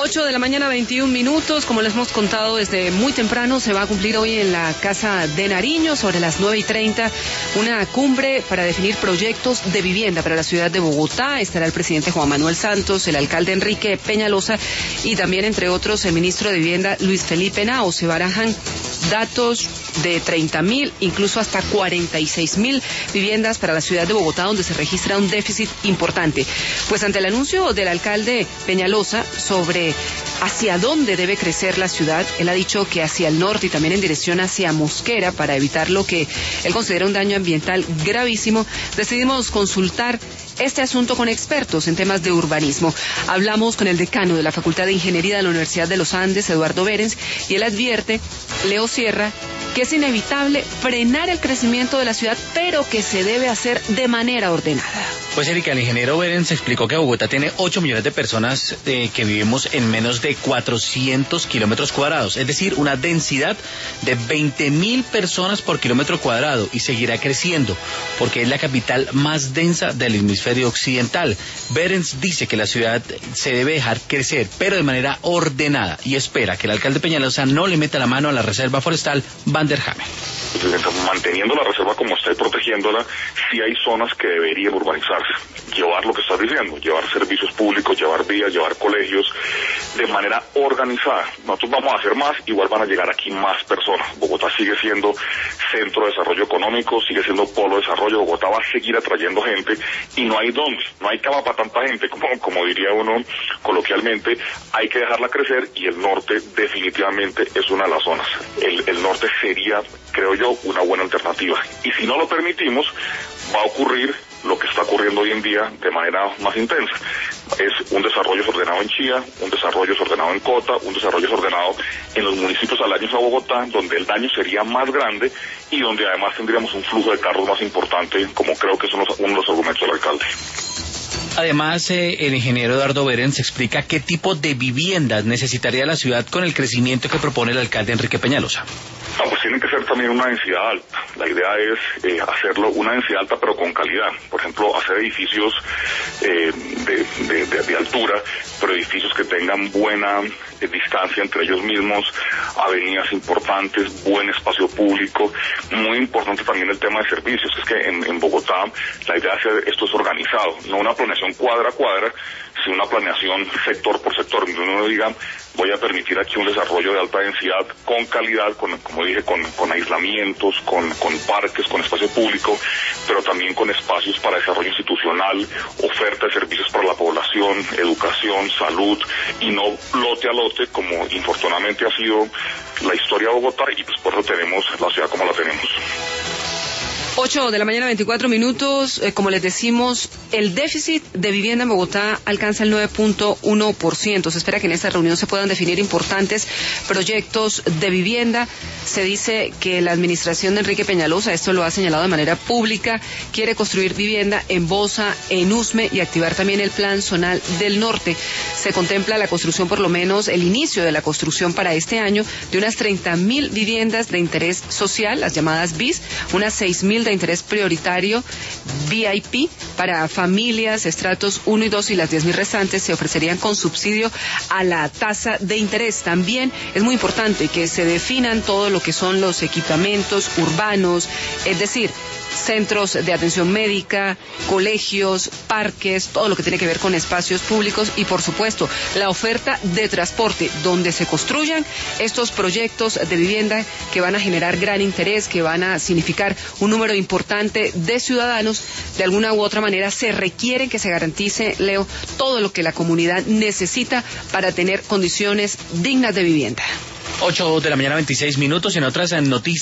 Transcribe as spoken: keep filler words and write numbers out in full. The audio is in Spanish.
ocho de la mañana, veintiún minutos. Como les hemos contado desde muy temprano, se va a cumplir hoy en la Casa de Nariño, sobre las nueve y treinta, una cumbre para definir proyectos de vivienda para la ciudad de Bogotá. Estará el presidente Juan Manuel Santos, el alcalde Enrique Peñalosa y también, entre otros, el ministro de Vivienda Luis Felipe Henao. Se barajan datos de treinta mil, incluso hasta cuarenta y seis mil viviendas para la ciudad de Bogotá, donde se registra un déficit importante. Pues ante el anuncio del alcalde Peñalosa sobre hacia dónde debe crecer la ciudad, él ha dicho que hacia el norte y también en dirección hacia Mosquera, para evitar lo que él considera un daño ambiental gravísimo. Decidimos consultar este asunto con expertos en temas de urbanismo. Hablamos con el decano de la Facultad de Ingeniería de la Universidad de los Andes, Eduardo Berens, y él advierte, Leo Sierra, que es inevitable frenar el crecimiento de la ciudad, pero que se debe hacer de manera ordenada. Pues Erika, el ingeniero Berens explicó que Bogotá tiene ocho millones de personas eh, que vivimos en menos de cuatrocientos kilómetros cuadrados, es decir, una densidad de veinte mil personas por kilómetro cuadrado, y seguirá creciendo porque es la capital más densa del hemisferio occidental. Berens dice que la ciudad se debe dejar crecer, pero de manera ordenada, y espera que el alcalde Peñalosa no le meta la mano a la reserva forestal Van der Hamen. Manteniendo la reserva como está y protegiéndola, sí hay zonas que deberían urbanizarse. Llevar lo que estás diciendo, llevar servicios públicos, llevar vías, llevar colegios, de manera organizada. Nosotros vamos a hacer más, igual van a llegar aquí más personas. Bogotá sigue siendo centro de desarrollo económico, sigue siendo polo de desarrollo. Bogotá va a seguir atrayendo gente y no hay dónde, no hay cama para tanta gente, como, como diría uno coloquialmente. Hay que dejarla crecer, y el norte definitivamente es una de las zonas. El, el norte sería, creo yo, una buena alternativa. Y si no lo permitimos, va a ocurrir lo que está ocurriendo hoy en día de manera más intensa. Es un desarrollo desordenado en Chía, un desarrollo desordenado en Cota, un desarrollo desordenado en los municipios aledaños a Bogotá, donde el daño sería más grande y donde además tendríamos un flujo de carros más importante, como creo que son los, uno de los argumentos del alcalde. Además, eh, el ingeniero Eduardo Berens explica qué tipo de viviendas necesitaría la ciudad con el crecimiento que propone el alcalde Enrique Peñalosa. No, pues tiene que ser también una densidad alta. La idea es eh, hacerlo una densidad alta, pero con calidad. Por ejemplo, hacer edificios eh, de, de, de, de altura, pero edificios que tengan buena eh, distancia entre ellos mismos, avenidas importantes, buen espacio público. Muy importante también el tema de servicios. Es que en, en Bogotá la idea es hacer esto es organizado, no una planeación cuadra a cuadra, sino una planeación sector por sector. Uno diga, voy a permitir aquí un desarrollo de alta densidad con calidad, con, como dije, con, con aislamientos, con, con parques, con espacio público, pero también con espacios para desarrollo institucional, oferta de servicios para la población, educación, salud, y no lote a lote, como infortunadamente ha sido la historia de Bogotá, y pues por eso tenemos la ciudad como la tenemos. ocho de la mañana, veinticuatro minutos. Eh, como les decimos, el déficit de vivienda en Bogotá alcanza el nueve punto uno por ciento. Se espera que en esta reunión se puedan definir importantes proyectos de vivienda. Se dice que la administración de Enrique Peñalosa, esto lo ha señalado de manera pública, quiere construir vivienda en Bosa, en Usme, y activar también el Plan Zonal del Norte. Se contempla la construcción, por lo menos el inicio de la construcción para este año, de unas treinta mil viviendas de interés social, las llamadas B I S, unas seis mil de interés prioritario V I P para familias, estratos uno y dos, y las diez mil restantes se ofrecerían con subsidio a la tasa de interés. También es muy importante que se definan todo lo que son los equipamientos urbanos, es decir, centros de atención médica, colegios, parques, todo lo que tiene que ver con espacios públicos, y por supuesto la oferta de transporte, donde se construyan estos proyectos de vivienda que van a generar gran interés, que van a significar un número importante de ciudadanos. De alguna u otra manera se requiere que se garantice, Leo, todo lo que la comunidad necesita para tener condiciones dignas de vivienda. ocho de la mañana, veintiséis minutos. En otras noticias,